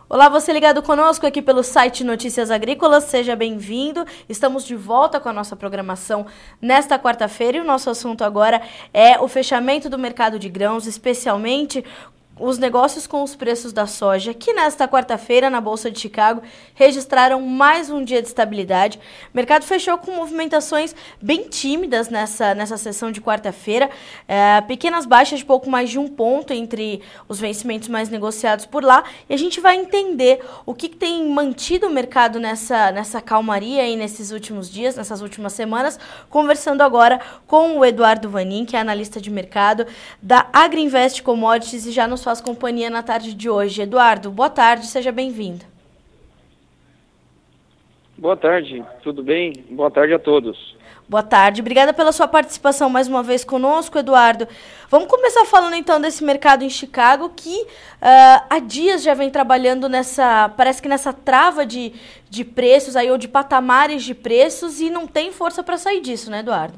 Olá, você ligado conosco aqui pelo site Notícias Agrícolas, seja bem-vindo. Estamos de volta com a nossa programação nesta quarta-feira e o nosso assunto agora é o fechamento do mercado de grãos, especialmente os negócios com os preços da soja, que nesta quarta-feira, na Bolsa de Chicago, registraram mais um dia de estabilidade. O mercado fechou com movimentações bem tímidas nessa sessão de quarta-feira, pequenas baixas de pouco mais de 1 ponto entre os vencimentos mais negociados por lá, e a gente vai entender o que tem mantido o mercado nessa calmaria aí nesses últimos dias, nessas últimas semanas, conversando agora com o Eduardo Vanin, que é analista de mercado da Agriinvest Commodities e já nos faz companhia na tarde de hoje. Eduardo, boa tarde, seja bem-vindo. Boa tarde, tudo bem? Boa tarde a todos. Boa tarde, obrigada pela sua participação mais uma vez conosco, Eduardo. Vamos começar falando então desse mercado em Chicago que há dias já vem trabalhando parece que nessa trava de preços aí, ou de patamares de preços, e não tem força para sair disso, né, Eduardo?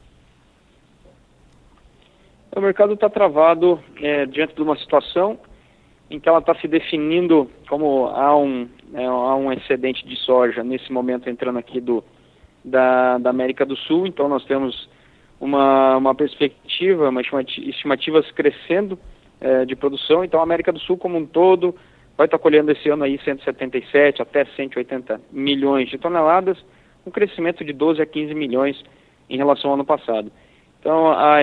O mercado está travado diante de uma situação em que ela está se definindo como há um excedente de soja nesse momento entrando aqui da América do Sul. Então nós temos uma perspectiva, estimativas crescendo de produção. Então a América do Sul como um todo vai estar colhendo esse ano aí 177 até 180 milhões de toneladas, um crescimento de 12 a 15 milhões em relação ao ano passado. Então, há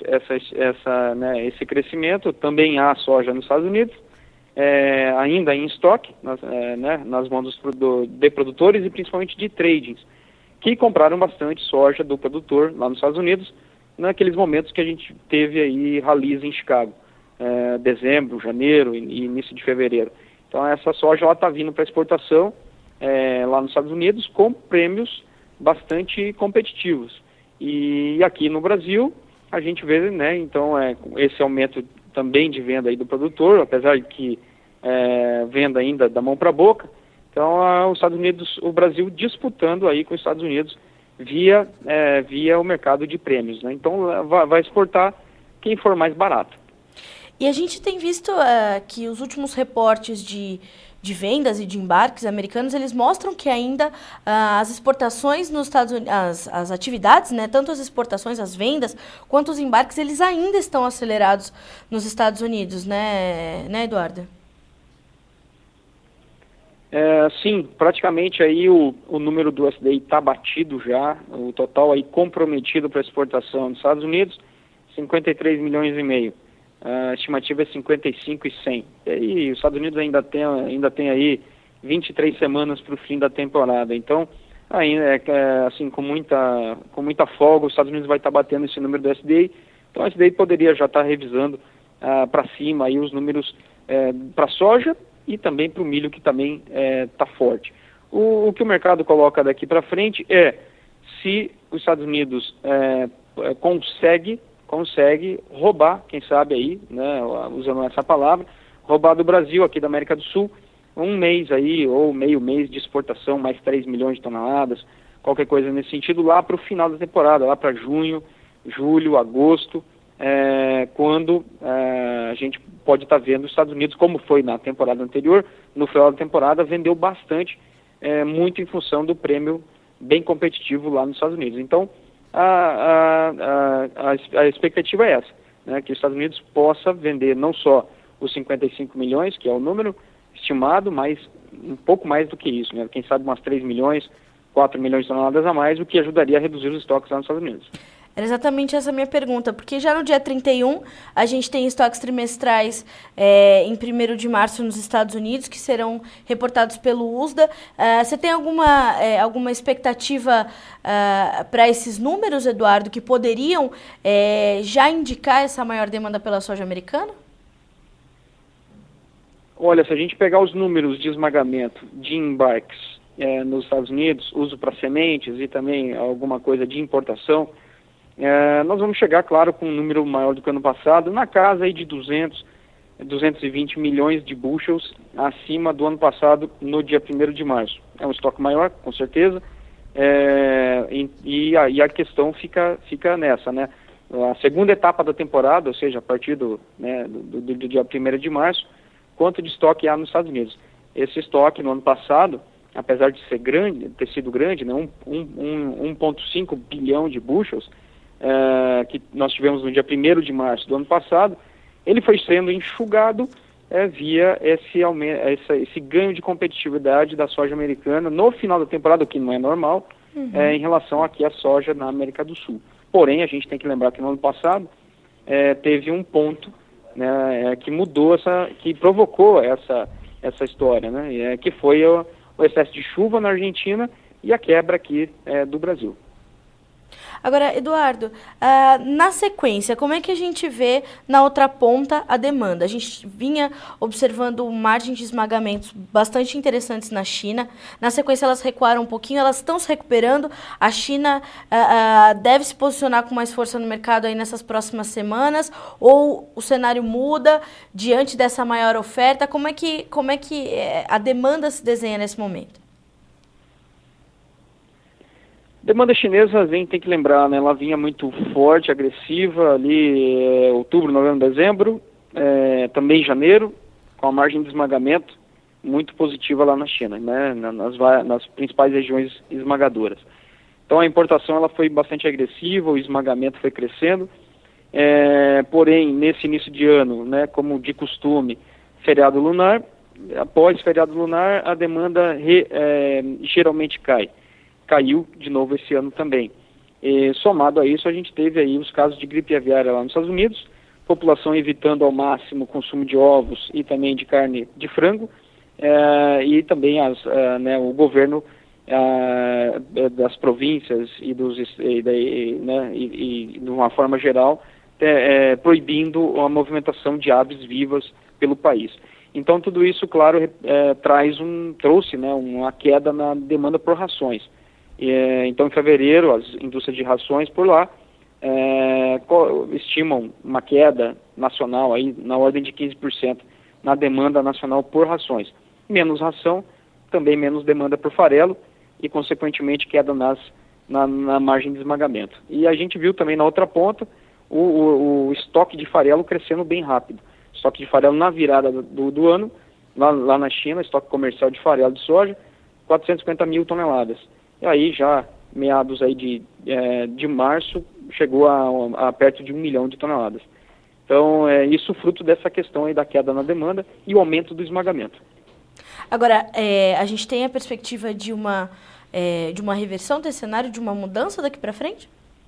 esse crescimento. Também há soja nos Estados Unidos, ainda em estoque, nas mãos de produtores e principalmente de tradings, que compraram bastante soja do produtor lá nos Estados Unidos, naqueles momentos que a gente teve aí rallies em Chicago, dezembro, janeiro e início de fevereiro. Então, essa soja está vindo para exportação lá nos Estados Unidos com prêmios bastante competitivos. E aqui no Brasil, a gente vê, então, esse aumento também de venda aí do produtor, apesar de que venda ainda da mão para a boca. Então, os Estados Unidos, o Brasil disputando aí com os Estados Unidos via o mercado de prêmios, né? Então, vai exportar quem for mais barato. E a gente tem visto que os últimos reportes de vendas e de embarques americanos, eles mostram que ainda as exportações nos Estados Unidos, as atividades, né, tanto as exportações, as vendas, quanto os embarques, eles ainda estão acelerados nos Estados Unidos, né Eduardo? Sim, praticamente aí o número do USDA está batido já, o total aí comprometido para exportação nos Estados Unidos, 53 milhões e meio. A estimativa é 55 e 100. E aí, os Estados Unidos ainda tem aí 23 semanas para o fim da temporada. Então, ainda assim, com muita folga, os Estados Unidos vai estar batendo esse número do SDA. Então, o SDA poderia já estar revisando para cima aí os números para soja e também para o milho, que também está forte. O que o mercado coloca daqui para frente é se os Estados Unidos consegue roubar, quem sabe aí, né, usando essa palavra, roubar do Brasil, aqui da América do Sul, um mês aí, ou meio mês de exportação, mais 3 milhões de toneladas, qualquer coisa nesse sentido, lá para o final da temporada, lá para junho, julho, agosto, quando a gente pode estar vendo os Estados Unidos, como foi na temporada anterior, no final da temporada, vendeu bastante, muito em função do prêmio bem competitivo lá nos Estados Unidos. Então, a expectativa é essa, né, que os Estados Unidos possa vender não só os 55 milhões, que é o número estimado, mas um pouco mais do que isso, né, quem sabe umas 3 milhões, 4 milhões de toneladas a mais, o que ajudaria a reduzir os estoques lá nos Estados Unidos. Era exatamente essa a minha pergunta, porque já no dia 31 a gente tem estoques trimestrais em 1º de março nos Estados Unidos, que serão reportados pelo USDA. Você tem alguma expectativa para esses números, Eduardo, que poderiam já indicar essa maior demanda pela soja americana? Olha, se a gente pegar os números de esmagamento de embarques nos Estados Unidos, uso para sementes e também alguma coisa de importação, nós vamos chegar, claro, com um número maior do que o ano passado, na casa aí de 220 milhões de bushels acima do ano passado, no dia 1º de março. É um estoque maior, com certeza, e aí a questão fica nessa, né? A segunda etapa da temporada, ou seja, a partir do dia 1º de março, quanto de estoque há nos Estados Unidos. esse estoque no ano passado, apesar de ser grande, ter sido grande, né, 1,5 bilhão de bushels, que nós tivemos no dia 1º de março do ano passado, ele foi sendo enxugado via esse ganho de competitividade da soja americana no final da temporada, o que não é normal, em relação aqui à soja na América do Sul. Porém, a gente tem que lembrar que no ano passado teve um ponto, né, que mudou, que provocou essa história, né, que foi o excesso de chuva na Argentina e a quebra aqui do Brasil. Agora, Eduardo, na sequência, como é que a gente vê na outra ponta a demanda? A gente vinha observando margem de esmagamentos bastante interessantes na China. Na sequência, elas recuaram um pouquinho, elas estão se recuperando. A China deve se posicionar com mais força no mercado aí nessas próximas semanas? Ou o cenário muda diante dessa maior oferta? Como é que a demanda se desenha nesse momento? Demanda chinesa, a gente tem que lembrar, né, ela vinha muito forte, agressiva, ali outubro, novembro, dezembro, também janeiro, com a margem de esmagamento muito positiva lá na China, né, nas principais regiões esmagadoras. Então a importação ela foi bastante agressiva, o esmagamento foi crescendo, porém nesse início de ano, né, como de costume, feriado lunar, após feriado lunar a demanda geralmente caiu de novo esse ano também. Somado a isso, a gente teve aí os casos de gripe aviária lá nos Estados Unidos, população evitando ao máximo o consumo de ovos e também de carne de frango, e também o governo das províncias e de uma forma geral, proibindo a movimentação de aves vivas pelo país. Então tudo isso, claro, trouxe uma queda na demanda por rações. Então, em fevereiro, as indústrias de rações por lá estimam uma queda nacional aí na ordem de 15% na demanda nacional por rações. Menos ração, também menos demanda por farelo e, consequentemente, queda na margem de esmagamento. E a gente viu também na outra ponta o estoque de farelo crescendo bem rápido. Estoque de farelo na virada do ano, lá na China, estoque comercial de farelo de soja, 450 mil toneladas. E aí já, meados aí de março, chegou a perto de 1 milhão de toneladas. Então, isso fruto dessa questão aí da queda na demanda e o aumento do esmagamento. Agora, a gente tem a perspectiva de uma reversão desse cenário, de uma mudança daqui para frente?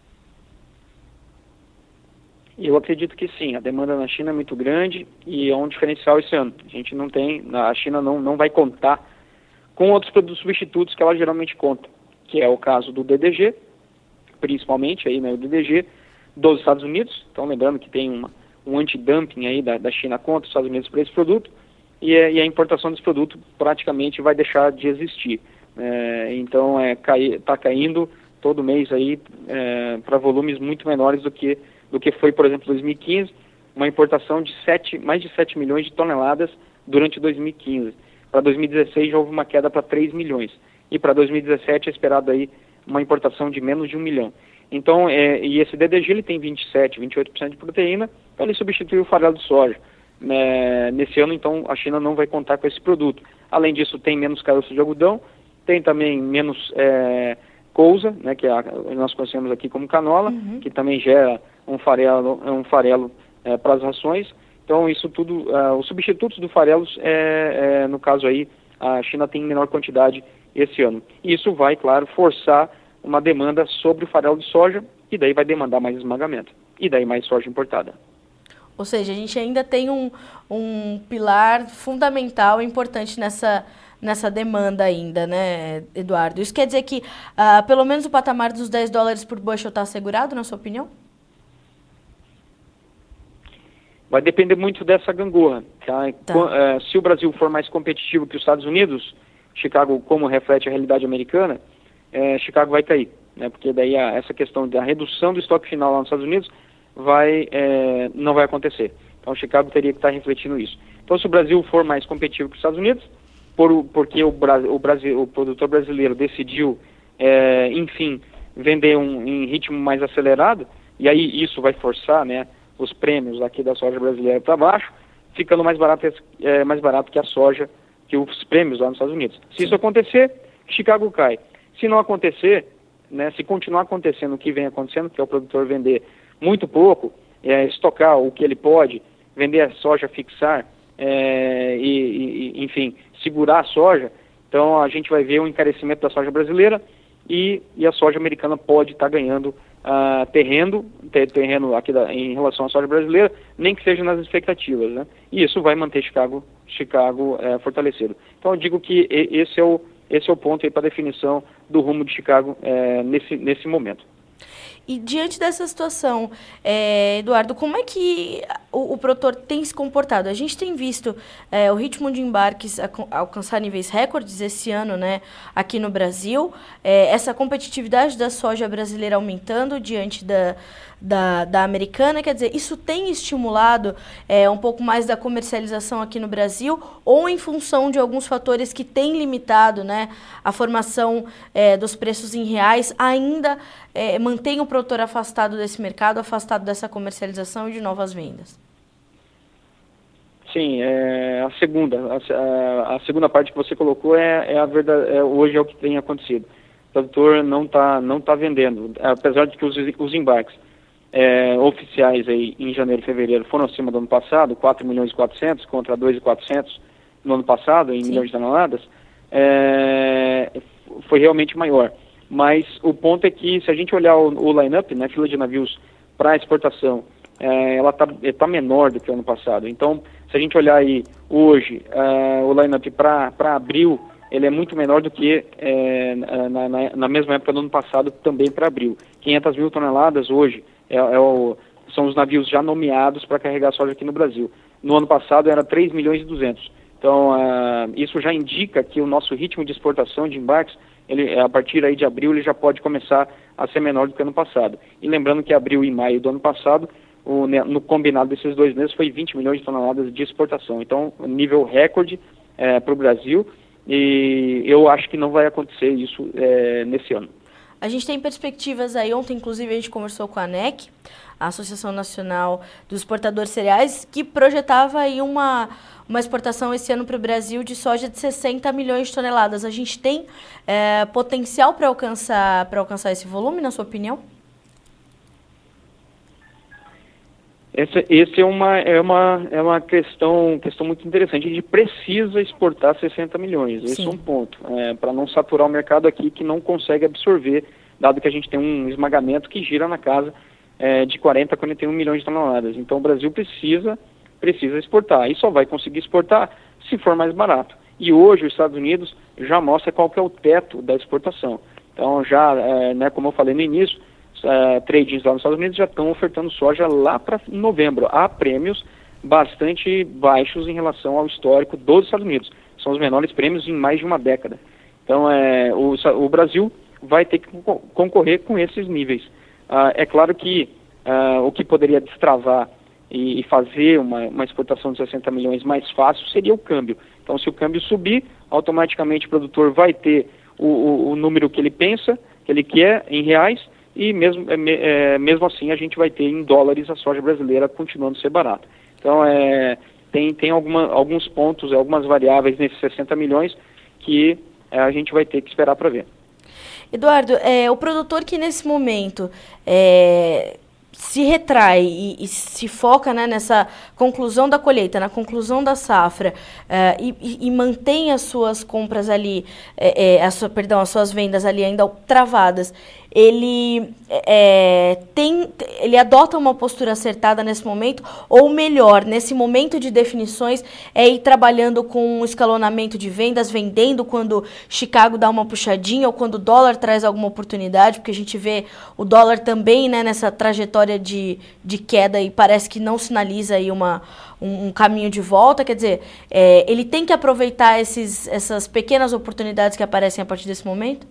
Eu acredito que sim. A demanda na China é muito grande e é um diferencial esse ano. A China não vai contar com outros produtos substitutos que ela geralmente conta, que é o caso do DDG, principalmente aí, né, o DDG dos Estados Unidos. Então, lembrando que tem um anti-dumping aí da China contra os Estados Unidos para esse produto, e a importação desse produto praticamente vai deixar de existir. Então, está caindo todo mês aí para volumes muito menores do que foi, por exemplo, 2015, uma importação de mais de 7 milhões de toneladas durante 2015. Para 2016 já houve uma queda para 3 milhões. E para 2017 é esperado aí uma importação de menos de 1 milhão. Então, e esse DDG ele tem 28% de proteína, então ele substitui o farelo de soja. Nesse ano, então, a China não vai contar com esse produto. Além disso, tem menos caroço de algodão, tem também menos couza, né, que nós conhecemos aqui como canola, que também gera um farelo para as rações. Então, isso tudo, os substitutos do farelo, no caso aí, a China tem menor quantidade esse ano. E isso vai, claro, forçar uma demanda sobre o farelo de soja, e daí vai demandar mais esmagamento, e daí mais soja importada. Ou seja, a gente ainda tem um pilar fundamental e importante nessa demanda ainda, né, Eduardo? Isso quer dizer que pelo menos o patamar dos $10 por bushel está assegurado, na sua opinião? Vai depender muito dessa gangorra. Tá? Se o Brasil for mais competitivo que os Estados Unidos, Chicago, como reflete a realidade americana, Chicago vai cair, né? Porque daí essa questão da redução do estoque final lá nos Estados Unidos não vai acontecer. Então Chicago teria que estar refletindo isso. Então se o Brasil for mais competitivo que os Estados Unidos, porque o produtor brasileiro decidiu, enfim, vender em ritmo mais acelerado, e aí isso vai forçar, né, os prêmios aqui da soja brasileira para baixo, ficando mais barato que a soja que os prêmios lá nos Estados Unidos. Se isso acontecer, Chicago cai. Se não acontecer, né, se continuar acontecendo o que vem acontecendo, que é o produtor vender muito pouco, estocar o que ele pode, vender a soja, fixar, enfim, segurar a soja, então a gente vai ver um encarecimento da soja brasileira e a soja americana pode estar ganhando terreno aqui em relação à soja brasileira, nem que seja nas expectativas, né? E isso vai manter Chicago fortalecido. Então eu digo que esse é o ponto aí para definição do rumo de Chicago nesse momento. E diante dessa situação, Eduardo, como é que o produtor tem se comportado? A gente tem visto o ritmo de embarques alcançar níveis recordes esse ano, né, aqui no Brasil, essa competitividade da soja brasileira aumentando diante da americana, quer dizer, isso tem estimulado um pouco mais da comercialização aqui no Brasil, ou em função de alguns fatores que têm limitado, né, a formação dos preços em reais, ainda mantém o produtor afastado desse mercado, afastado dessa comercialização e de novas vendas? Sim, a segunda parte que você colocou a verdade, hoje é o que tem acontecido. O produtor não tá vendendo, apesar de que os embarques oficiais aí em janeiro e fevereiro foram acima do ano passado, 4 milhões e 400 contra 2.400 no ano passado, em milhões de toneladas, foi realmente maior. Mas o ponto é que, se a gente olhar o line-up, né, fila de navios para exportação, ela tá menor do que o ano passado. Então, se a gente olhar aí hoje, o line-up para abril, ele é muito menor do que na mesma época do ano passado, também para abril. 500 mil toneladas hoje são os navios já nomeados para carregar soja aqui no Brasil. No ano passado era 3 milhões e 200. Então, isso já indica que o nosso ritmo de exportação de embarques, a partir aí de abril, ele já pode começar a ser menor do que ano passado. E lembrando que abril e maio do ano passado, no combinado desses 2 meses, foi 20 milhões de toneladas de exportação. Então, nível recorde para o Brasil, e eu acho que não vai acontecer isso nesse ano. A gente tem perspectivas aí, ontem inclusive a gente conversou com a ANEC, a Associação Nacional dos Exportadores Cereais, que projetava aí uma exportação esse ano para o Brasil de soja de 60 milhões de toneladas. A gente tem potencial para alcançar esse volume, na sua opinião? Esse é uma questão muito interessante. A gente precisa exportar 60 milhões. Sim. Esse é um ponto. Para não saturar o mercado aqui, que não consegue absorver, dado que a gente tem um esmagamento que gira na casa de 40 a 41 milhões de toneladas. Então o Brasil precisa exportar. E só vai conseguir exportar se for mais barato. E hoje os Estados Unidos já mostra qual que é o teto da exportação. Então já, como eu falei no início, tradings lá nos Estados Unidos já estão ofertando soja lá para novembro, a prêmios bastante baixos em relação ao histórico dos Estados Unidos. São os menores prêmios em mais de uma década. Então, o Brasil vai ter que concorrer com esses níveis. É claro que o que poderia destravar e fazer uma exportação de 60 milhões mais fácil seria o câmbio. Então, se o câmbio subir, automaticamente o produtor vai ter o número que ele pensa, que ele quer, em reais, e mesmo assim a gente vai ter em dólares a soja brasileira continuando a ser barata. Então, tem alguns pontos, algumas variáveis nesses 60 milhões que a gente vai ter que esperar para ver. Eduardo, o produtor que nesse momento se retrai e se foca, né, nessa conclusão da colheita, na conclusão da safra, e mantém as suas compras ali, as suas vendas ali ainda travadas, ele adota uma postura acertada nesse momento, ou melhor, nesse momento de definições, ir trabalhando com um escalonamento de vendas, vendendo quando Chicago dá uma puxadinha, ou quando o dólar traz alguma oportunidade, porque a gente vê o dólar também, né, nessa trajetória de queda, e parece que não sinaliza aí um caminho de volta. Quer dizer, ele tem que aproveitar essas pequenas oportunidades que aparecem a partir desse momento?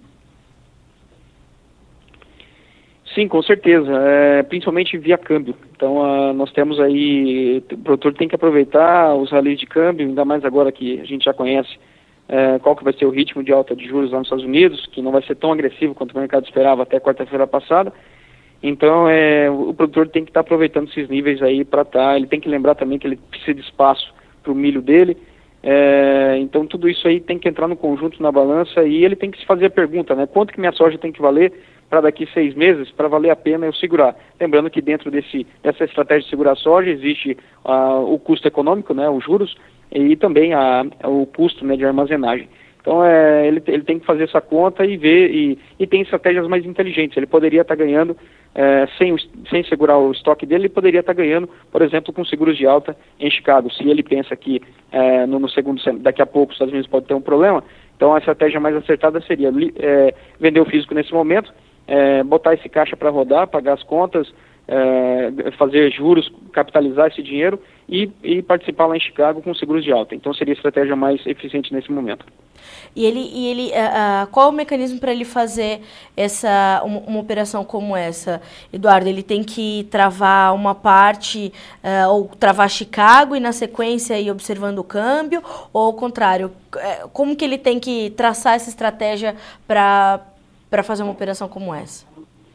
Sim, com certeza, principalmente via câmbio. Então, nós temos aí, o produtor tem que aproveitar os rallies de câmbio, ainda mais agora que a gente já conhece qual que vai ser o ritmo de alta de juros lá nos Estados Unidos, que não vai ser tão agressivo quanto o mercado esperava até quarta-feira passada. Então, o produtor tem que estar aproveitando esses níveis aí para ele tem que lembrar também que ele precisa de espaço para o milho dele, Então tudo isso aí tem que entrar no conjunto, na balança, e ele tem que se fazer a pergunta, né? Quanto que minha soja tem que valer para daqui 6 meses, para valer a pena eu segurar? Lembrando que dentro dessa estratégia de segurar a soja existe o custo econômico, né, os juros, e também o custo, né, de armazenagem. Então ele tem que fazer essa conta e ver, e tem estratégias mais inteligentes. Ele poderia estar ganhando, sem segurar o estoque dele, ele poderia estar ganhando, por exemplo, com seguros de alta em Chicago. Se ele pensa que no segundo semestre, daqui a pouco os Estados Unidos pode ter um problema, então a estratégia mais acertada seria vender o físico nesse momento, botar esse caixa para rodar, pagar as contas, fazer juros, capitalizar esse dinheiro e participar lá em Chicago com seguros de alta. Então seria a estratégia mais eficiente nesse momento. Qual é o mecanismo para ele fazer uma operação como essa, Eduardo? Ele tem que travar uma parte, ou travar Chicago e na sequência ir observando o câmbio, ou ao contrário? Como que ele tem que traçar essa estratégia para fazer uma operação como essa?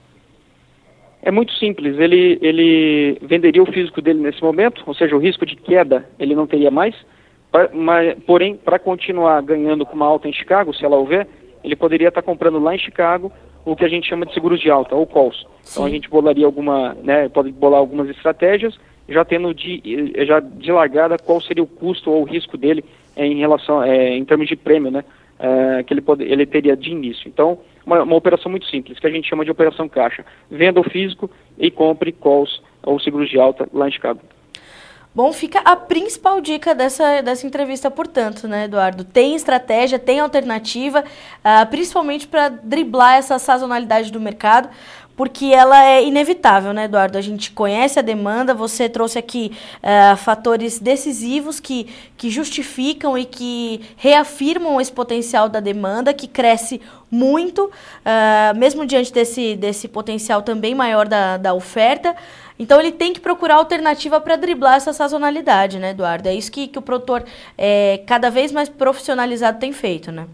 É muito simples, ele venderia o físico dele nesse momento, ou seja, o risco de queda ele não teria mais, porém, para continuar ganhando com uma alta em Chicago, se ela houver, ele poderia estar comprando lá em Chicago o que a gente chama de seguros de alta, ou calls. Sim. Então a gente bolaria pode bolar algumas estratégias, já tendo de largada qual seria o custo ou o risco dele em termos de prêmio, né, que ele teria de início. Então, uma operação muito simples, que a gente chama de operação caixa. Venda o físico e compre calls ou seguros de alta lá em Chicago. Bom, fica a principal dica dessa entrevista, portanto, né, Eduardo? Tem estratégia, tem alternativa, principalmente para driblar essa sazonalidade do mercado, porque ela é inevitável, né, Eduardo? A gente conhece a demanda, você trouxe aqui fatores decisivos que justificam e que reafirmam esse potencial da demanda, que cresce muito, mesmo diante desse potencial também maior da oferta. Então, ele tem que procurar alternativa para driblar essa sazonalidade, né, Eduardo? É isso que o produtor cada vez mais profissionalizado tem feito, né?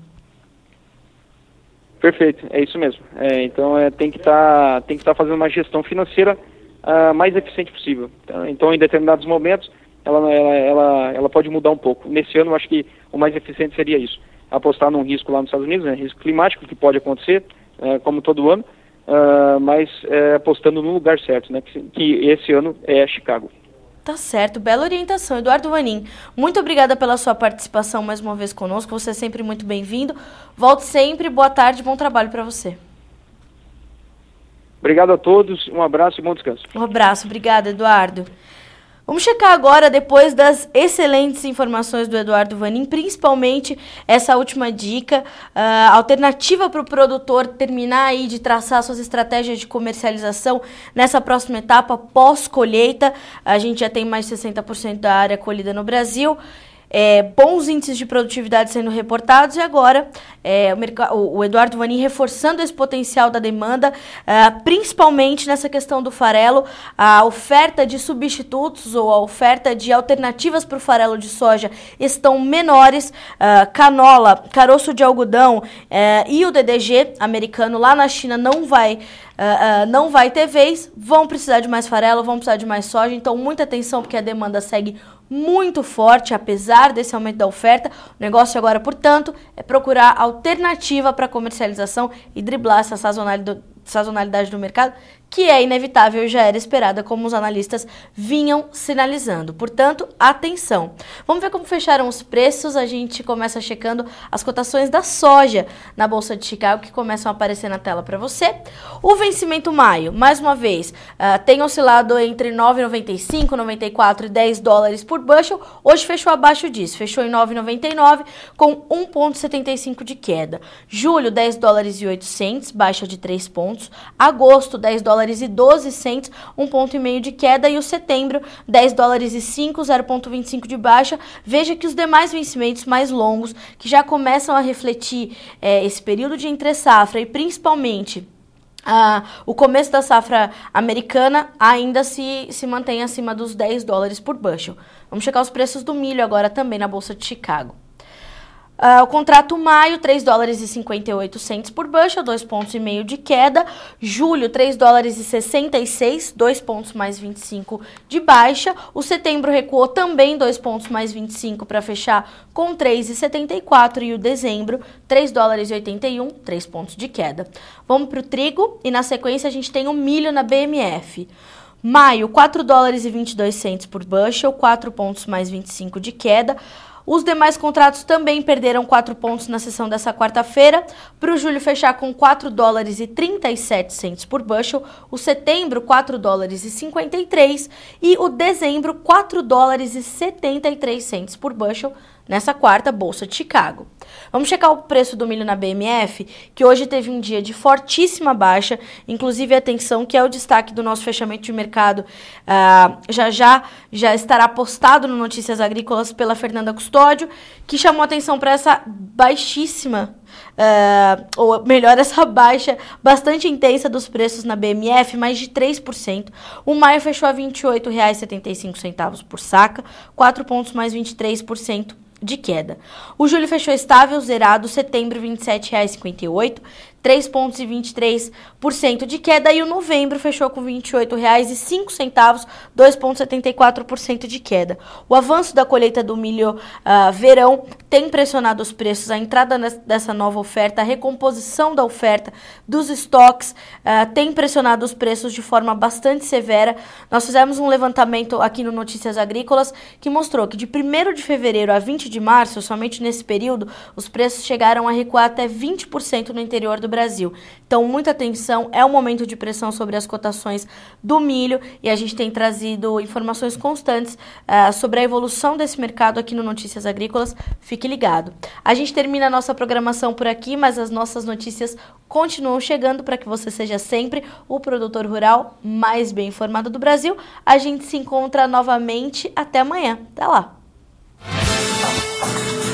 Perfeito, é isso mesmo. Então, tem que estar fazendo uma gestão financeira mais eficiente possível. Então, em determinados momentos, ela pode mudar um pouco. Nesse ano, eu acho que o mais eficiente seria isso. Apostar num risco lá nos Estados Unidos, né, risco climático, que pode acontecer, como todo ano, mas apostando no lugar certo, né, que esse ano é Chicago. Tá certo, bela orientação. Eduardo Vanin, muito obrigada pela sua participação mais uma vez conosco, você é sempre muito bem-vindo. Volte sempre, boa tarde, bom trabalho para você. Obrigado a todos, um abraço e bom descanso. Um abraço, obrigada, Eduardo. Vamos checar agora, depois das excelentes informações do Eduardo Vanin, principalmente essa última dica, alternativa para o produtor terminar aí de traçar suas estratégias de comercialização nessa próxima etapa, pós-colheita. A gente já tem mais de 60% da área colhida no Brasil. Bons índices de produtividade sendo reportados e agora o Eduardo Vanin reforçando esse potencial da demanda, principalmente nessa questão do farelo, a oferta de substitutos ou a oferta de alternativas para o farelo de soja estão menores, canola, caroço de algodão e o DDG americano lá na China não vai ter vez, vão precisar de mais farelo, vão precisar de mais soja, então muita atenção porque a demanda segue muito forte, apesar desse aumento da oferta. O negócio agora, portanto, é procurar alternativa para comercialização e driblar essa sazonalidade do mercado, que é inevitável e já era esperada, como os analistas vinham sinalizando. Portanto, atenção. Vamos ver como fecharam os preços. A gente começa checando as cotações da soja na Bolsa de Chicago, que começam a aparecer na tela para você. O vencimento maio, mais uma vez, tem oscilado entre 9,95, 94 e 10 dólares por bushel. Hoje fechou abaixo disso, fechou em 9,99 com 1,75 de queda. Julho, 10 dólares e 8 cents, baixa de 3 pontos. Agosto, 10 dólares e 12 cents, 1,5 ponto de queda, e o setembro, 10 dólares e 5, 0,25 de baixa. Veja que os demais vencimentos mais longos, que já começam a refletir esse período de entre-safra e principalmente o começo da safra americana, ainda se mantém acima dos 10 dólares por bushel. Vamos checar os preços do milho agora também na Bolsa de Chicago. O contrato maio, 3 dólares e 58 cents por bushel, 2,5 pontos de queda. Julho, 3 dólares e 66, 2 pontos mais 25 de baixa. O setembro recuou também 2 pontos mais 25 para fechar com 3,74. E o dezembro, 3 dólares e 81, 3 pontos de queda. Vamos para o trigo e na sequência a gente tem o milho na BMF. Maio, 4 dólares e 22 cents por bushel, 4 pontos mais 25 de queda. Os demais contratos também perderam 4 pontos na sessão dessa quarta-feira, para o julho fechar com 4 dólares e 37 cents por bushel, o setembro 4 dólares e 53 e o dezembro 4 dólares e 73 cents por bushel nessa quarta Bolsa de Chicago. Vamos checar o preço do milho na BMF, que hoje teve um dia de fortíssima baixa, inclusive atenção que é o destaque do nosso fechamento de mercado, já estará postado no Notícias Agrícolas pela Fernanda Custódio, que chamou atenção para essa baixíssima, ou melhor, essa baixa bastante intensa dos preços na BMF, mais de 3%. O maio fechou a R$ 28,75 por saca, 4 pontos mais 23% de queda. O julho fechou estável, zerado, setembro R$ 27,58, 3 pontos e 23% de queda, e o novembro fechou com R$ 28,05, 2,74% de queda. O avanço da colheita do milho verão tem pressionado os preços, a entrada dessa nova oferta, a recomposição da oferta dos estoques tem pressionado os preços de forma bastante severa. Nós fizemos um levantamento aqui no Notícias Agrícolas que mostrou que de 1º de fevereiro a 20 de março, somente nesse período, os preços chegaram a recuar até 20% no interior do Brasil. Então, muita atenção, é um momento de pressão sobre as cotações do milho e a gente tem trazido informações constantes sobre a evolução desse mercado aqui no Notícias Agrícolas. Fique ligado. A gente termina a nossa programação por aqui, mas as nossas notícias continuam chegando para que você seja sempre o produtor rural mais bem informado do Brasil. A gente se encontra novamente até amanhã. Até lá!